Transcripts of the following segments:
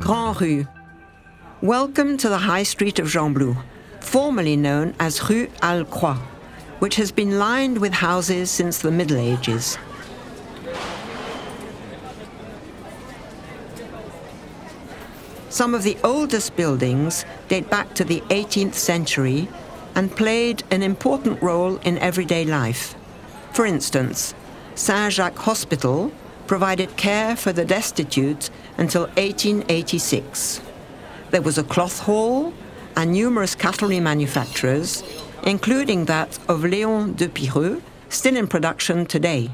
Grand Rue. Welcome to the High Street of Gembloux, formerly known as Rue Alcroix, which has been lined with houses since the Middle Ages. Some of the oldest buildings date back to the 18th century and played an important role in everyday life. For instance, Saint-Jacques Hospital provided care for the destitute until 1886. There was a cloth hall and numerous cutlery manufacturers, including that of Léon de Pireux, still in production today.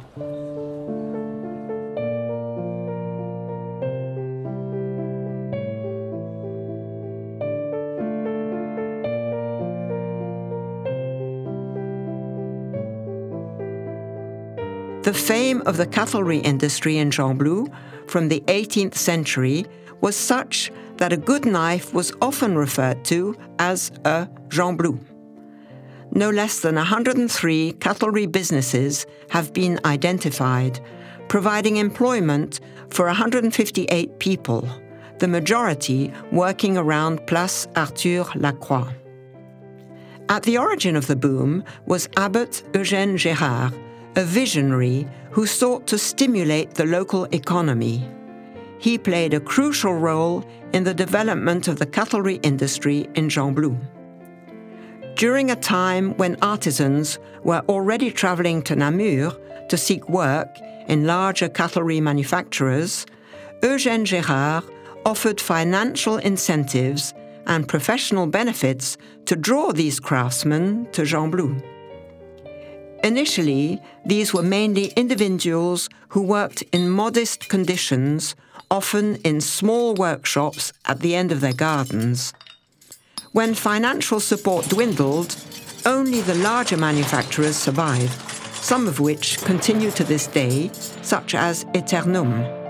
The fame of the cutlery industry in Gembloux from the 18th century was such that a good knife was often referred to as a Gembloux. No less than 103 cutlery businesses have been identified, providing employment for 158 people, the majority working around Place Arthur Lacroix. At the origin of the boom was Abbot Eugène Gérard, a visionary who sought to stimulate the local economy. He played a crucial role in the development of the cutlery industry in Gembloux. During a time when artisans were already traveling to Namur to seek work in larger cutlery manufacturers, Eugène Gérard offered financial incentives and professional benefits to draw these craftsmen to Gembloux. Initially, these were mainly individuals who worked in modest conditions, often in small workshops at the end of their gardens. When financial support dwindled, only the larger manufacturers survived, some of which continue to this day, such as Eternum.